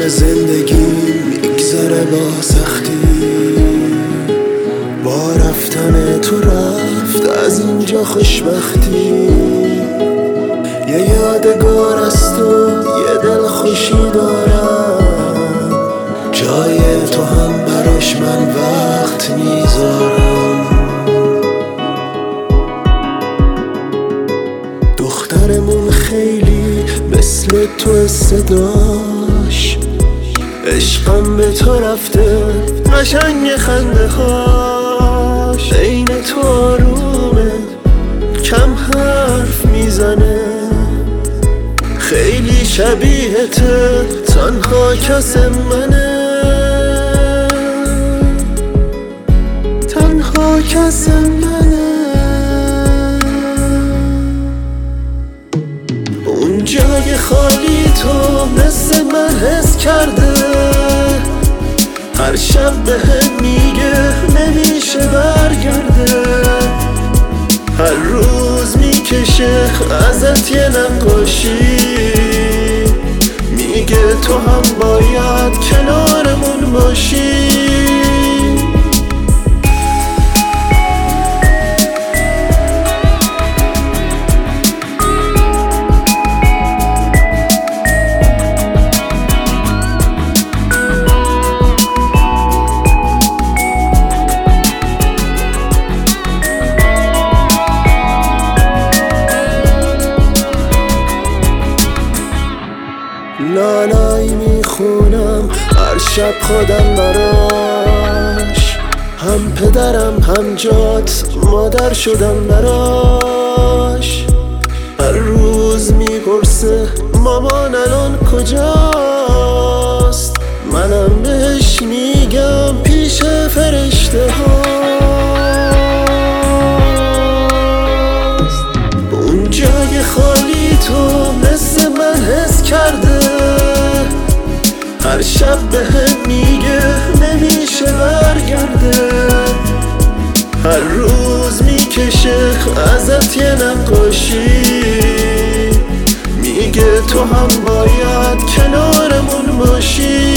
زندگی میگذره با سختی، با رفتن تو رفت از اینجا خوشبختی. یه یادگار است و یه دل خوشی دارم، جای تو هم براش من وقت میذارم. دخترمون خیلی مثل تو صداش، عشقم به تو رفته قشنگ خنده هاش. عین تو آرومه کم حرف میزنه، خیلی شبیهته تنها کس منه، تنها کس منه. اون جای خالی تو مثل من حس کرده، هر شب بهم میگه نمیشه برگرده. هر روز میکشه ازت یه نقاشی، میگه تو هم باید کنارمون باشی. لالایی میخونم هر شب خودم براش، هم پدرم هم جات مادر شدم براش. هر روز میپرسه مامان الان کجاست، منم بهش میگم پیش فرشته هاست. اون جای خالی تو مثل من حس کرده، هر شب بهم میگه نمیشه برگرده. هر روز میکشه ازت یه نقاشی، میگه تو هم باید کنارمون باشی.